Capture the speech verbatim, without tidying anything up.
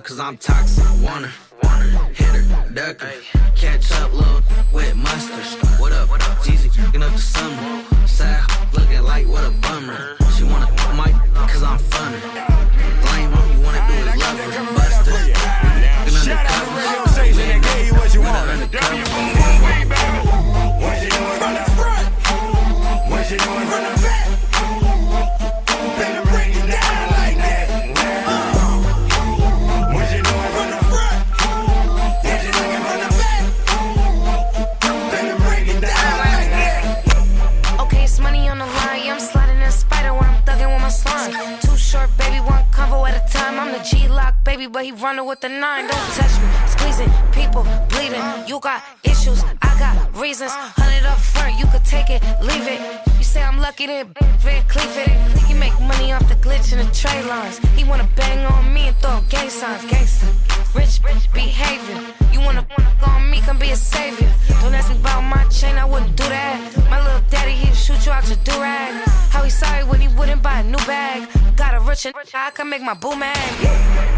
cause I'm toxic. Wanna, wanna hit her, duck her. Catch up, little with mustard. What up, Jeezy, picking up the summer. Sad, looking like what a bummer. She wanna mic, cause I'm funny. Lame, all you wanna do is love her. Buster, looking undercover. With her undercover. What you doing from the front? What you doing from the back? Better break it down like that. What you doing from the front? What you doing from the back? Better break it down like that. Okay, it's money on the line. Yeah, I'm sliding in a spider when I'm thugging with my slime. Too short, baby, one combo at a time. I'm the G-Lock, baby, but he running with the nine. Don't touch me, squeezing, people bleeding. You got issues, I got reasons. Hundred up front, you could take it, leave it. You say I'm lucky, then Van Cleef it. He make money off the glitch in the trade lines. He wanna bang on me and throw gang signs, gangsta. Rich, rich behavior. You wanna fuck on me, come be a savior. Don't ask me about my chain, I wouldn't do that. My little daddy, he'd shoot you out your do-rag. How he sorry when he wouldn't buy a new bag. Got a rich and I can make my boo mad.